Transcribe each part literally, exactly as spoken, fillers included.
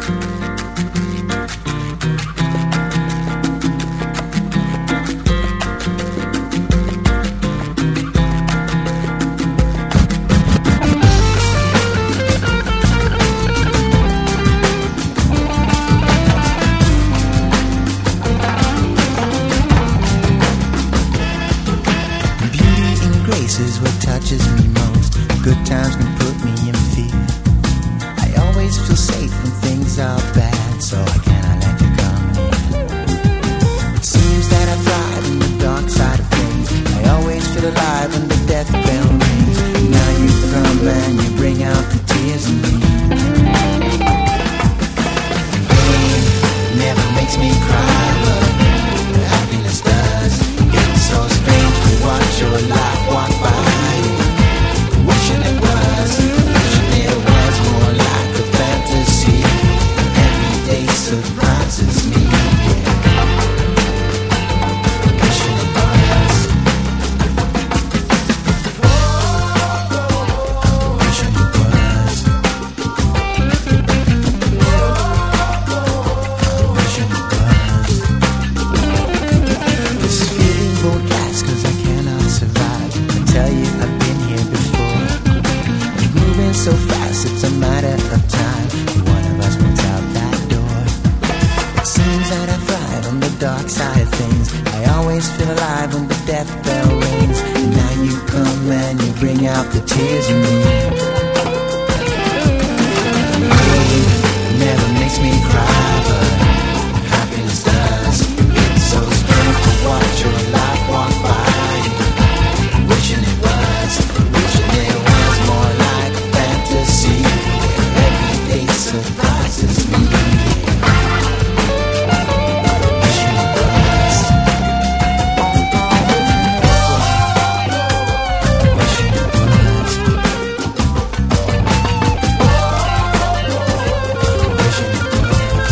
Is what touches me most. Good times can put me in fear. I always feel safe when things are bad, so I cannot let you come near. It seems that I thrive in the dark side of things. I always feel alive when the death bell rings. Now you come and you bring out the tears in me. Pain never makes me cry, but happiness does. It's so strange to watch your life walk by. Wishing it was, wishing it was more like a fantasy. Every day surprises me. Wishing it was. Wishing it was. Wishing it was. This feeling won't last 'cause I cannot survive. I tell you I've been here before. It's moving so fast, it's a matter of time. One of us wants out that door. It seems that I thrive on the dark side of things. I always feel alive when the death bell rings. And now you come and you bring out the tears in me. Pain never makes me cry, but happiness does. It's so strange to watch your life walk by. Wishing it was, wishing it was more like a fantasy. Every day surprises me. Wishing it was. Wishing it was. Wishing it was.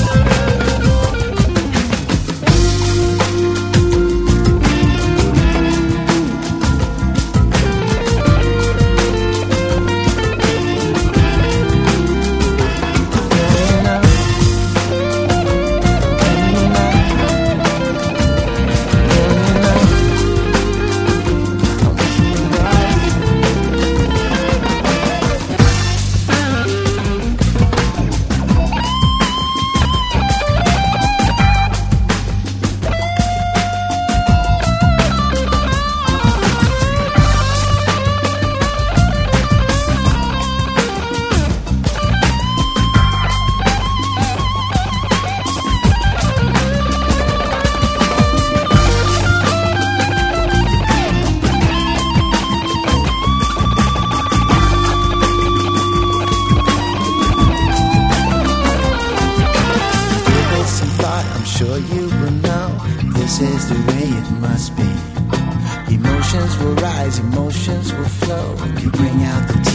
I'm sure you will know this is the way it must be. Emotions will rise, emotions will flow. You bring out the